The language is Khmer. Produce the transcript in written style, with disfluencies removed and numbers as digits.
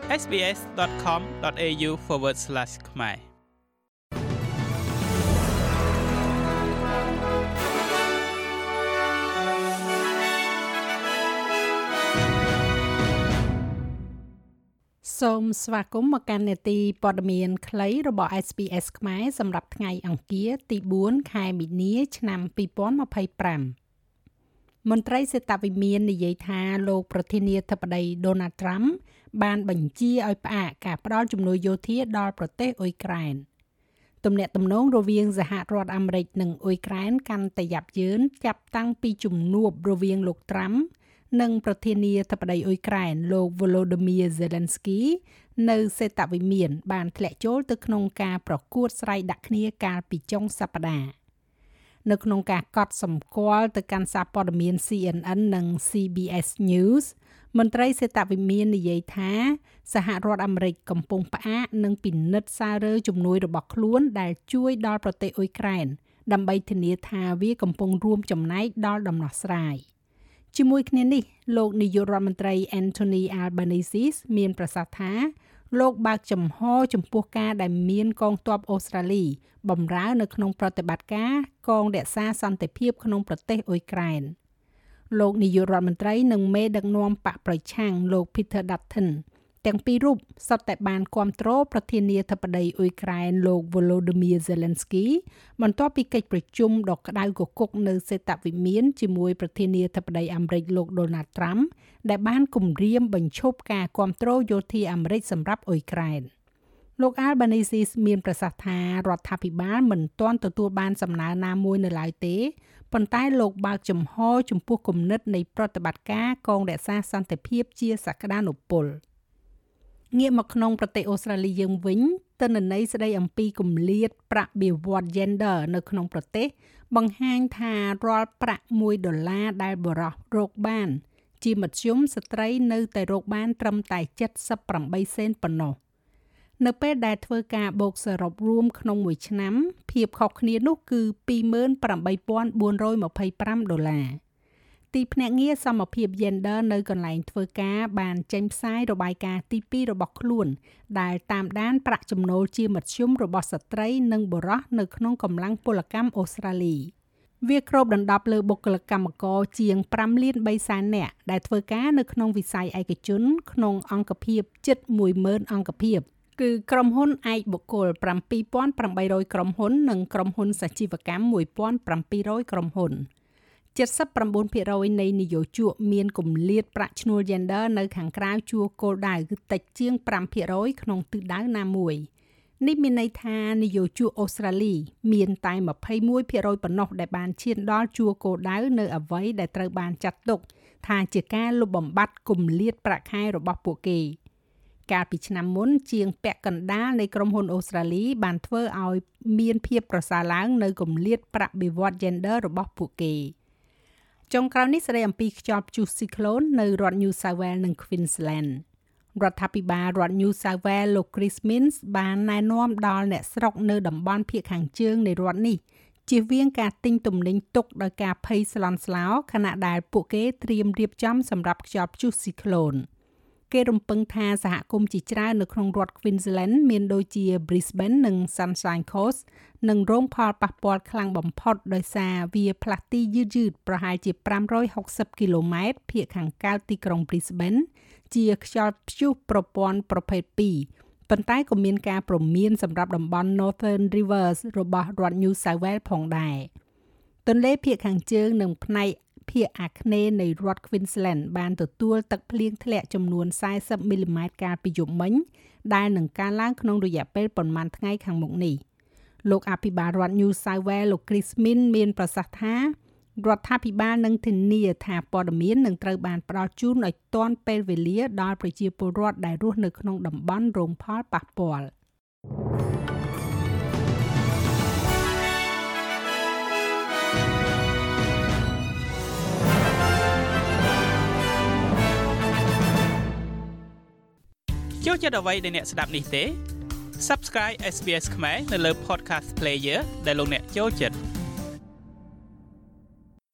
sbs.com.au/khmer សូមស្វាគមន៍មកកាន់នេតិព័ត៌មានខ្លីរបស់ SBS ខ្មែរសម្រាប់ថ្ងៃអង្គារទី4ខែមីនាឆ្នាំ2025មន្ត្រីសេតវិមាននិយាយថាលោកប្រធានាធិបតី Donald Trump បានបញ្ជាឲ្យផ្អាកការផ្តល់ជំនួយយោធាដល់ប្រទេសអ៊ុយក្រែនទំនាក់ទំនងរវាងសហរដ្ឋអាមេរិកនិងអ៊ុយក្រែនកាន់តែយ៉ាប់យ៉ឺនចាប់តាំងពីជំនួបរវាងលោក Trumpនិងប្រធានាធិបតីអ៊ុយក្រែនលោក Volodymyr Zelensky នៅសេតវិមានបានធ្លាក់ចូលទៅក្នុងការប្រកួតស្រ័យដាក់គ្នាកាលពីចុងសប្តាហ៍នៅក្នុងការកត់សម្គាល់ទៅកាន់សារព័ត៌មាន CNN និង CBS News មន្ត្រីសេតវិមាននិយាយថាសហរដ្ឋអាមេរិកកំពុងផ្អាកនិងពិនិត្យសាររើជំនួយរបស់ខ្លួនដែលជួយដល់ប្រទេសអ៊ុយក្រែនដើម្បីធានាថាវាកំពុងរួមចំណែកដល់ដំណោះស្រាយជាមួយគ្នានេះលោកនាយករដ្ឋមន្ត្រី Anthony Albanese មានប្រសាសន៍ថាលោកបើកចំហចំពោះការដែលមានកងទ័ពអូស្ត្រាលីបម្រើនៅក្នុងប្រតិបត្តិការកងរក្សាសន្តិភាពក្នុងប្រទេសអ៊ុយក្រែនលោកនាយករដ្ឋមន្ត្រីនិងមេដឹកនាំបកប្រឆាំងលោក Peter Dutton ទាំងពីររូបសុទ្ធតែបានគាំទ្រប្រធានាធិបតីអ៊ុយក្រែនលោក Volodymyr Zelensky បន្ទាប់ពីកិច្ចប្រជុំដ៏ក្តៅគគុកនៅសេតវិមានជាមួយប្រធានាធិបតីអាមេរិកលោក Donald Trump ដែលបានគម្រាមបញ្ឈប់ការគាំទ្រយោធាអាមេរិកសម្រាប់អ៊ុយក្រែនលោក Albanese មានប្រសាសន៍ថារដ្ឋាភិបាលមិនទាន់ទទួលបានសំណើណាមួយនៅឡើយទេប៉ុន្តែលោកបើកចំហចំពោះគំនិតនៃប្រតិបត្តិការកងរក្សាសន្តិភាពជាសក្តានុពលងាកមកក្នុងប្រទេសអូស្ត្រាលីយើងវិញទិន្នន័យស្ដីអំពីគម្លាតប្រាក់បៀវត្ស gender នៅក្នុងប្រទេសបង្ហាញថារាល់ប្រាក់$1ដែលបុរសរកបានជាមធ្យមស្ត្រីនៅតែរកបានត្រឹមតែ78សេនប៉ុណ្ណោះនៅពេលដែលធ្វើការបូកសរុបរួមក្នុងមួយឆ្នាំភាពខុសគ្នានោះគឺ$28,425ទីភ្នាក់ងារសមភាព gender នៅកន្លែងធ្វើការបានចេញផ្សាយរបាយការណ៍ទី2របស់ខ្លួនដែលតាមដានប្រាក់ចំណូលជាមធ្យមរបស់ស្ត្រីនិងបុរសនៅក្នុងកម្លាំងពលកម្មអូស្ត្រាលីវាគ្របដណ្ដប់លើបុគ្គលិកកម្មករជាង5.3 លាននាក់ដែលធ្វើការនៅក្នុងវិស័យឯកជនក្នុងអង្គភាពជិត 10,000 អង្គភាពគឺក្រុមហ៊ុនឯកបុគ្គល 7,800 ក្រុមហ៊ុននិងក្រុមហ៊ុនសាជីវកម្ម 1,700 ក្រុមហ៊ុន79% នៃនិយោជកមានគម្លាតប្រាក់ឈ្នួល gender នៅខាងក្រៅជួរគោលដៅគឺតិចជាង 5% ក្នុងទិសដៅណាមួយនេះមានន័យថានិយោជកអូស្ត្រាលីមានតែ 21% ប៉ុណ្ណោះដែលបានឈានដល់ជួរគោលដៅនៅអ្វីដែលត្រូវបានចាត់ទុកថាជាការលុបបំបាត់គម្លាតប្រាក់ខែរបស់ពួកគេកាលពីឆ្នាំមុនជាងពាក់កណ្ដាលនៃក្រុមហ៊ុនអូស្ត្រាលីបានធ្វើឲ្យមានភាពប្រសើរឡើងនៅគម្លាតប្រាក់បៀវត្ស gender របស់ពួកគេចុងក្រោយនេះស្ដីអំពីខ្យល់ព្យុះស៊ីក្លូននៅរដ្ឋ New South Wales និង Queensland រដ្ឋាភិបាលរដ្ឋ New South Wales លោក Chris Minns បានណែនាំដល់អ្នកស្រុកនៅតំបន់ភាគខាងជើងនៃរដ្ឋនេះជៀសវាងការទិញទំនិញទុកដោយការភ័យស្លន់ស្លោខណៈដែលពួកគេត្រៀមរៀបចំសម្រាប់ខ្យល់ព្យុះស៊ីក្លូនគេរំពឹងថាសហគមន៍ជាច្រើននៅក្នុងរដ្ឋ Queensland មានដូចជា Brisbane និង Sunshine Coast នឹងរងផលប៉ះពាល់ខ្លាំងបំផុតដោយសារវាផ្លាស់ទីយឺតៗប្រហែលជា560គីឡូម៉ែត្រភាគខាងកើតទីក្រុង Brisbane ជាខ្យល់ព្យុះប្រព័ន្ធប្រភេទ2ប៉ុន្តែក៏មានការព្រមានសម្រាប់តំបន់ Northern Rivers របស់រដ្ឋ New South Wales ផងដែរទន្លេភាគខាងជើងនិងផ្នែកភាគអាគ្នេយ៍នៃរដ្ឋ Queensland បានទទួលទឹកភ្លៀងធ្លាក់ចំនួន40មីលីម៉ែត្រកាលពីយប់មិញដែលនឹងកើនឡើងក្នុងរយៈពេលប្រមាណថ្ងៃខាងមុខនេះលោកអភិបាលរដ្ឋ New South Wales លោក Chris Minns មានប្រសាសន៍ថារដ្ឋាភិបាលនឹងធានាថាព័ត៌មាននឹងត្រូវបានផ្ដល់ជូនឲ្យទាន់ពេលវេលាដល់ប្រជាពលរដ្ឋដែលរស់នៅក្នុងតំបន់រងផលប៉ះពាល់ចូលចិត្តអ្វីដែលអ្នកស្ដាប់នេះទេ Subscribe SBS ខ្មែរនៅលើ Podcast Player ដែលលោកអ្នកចូលចិត្ត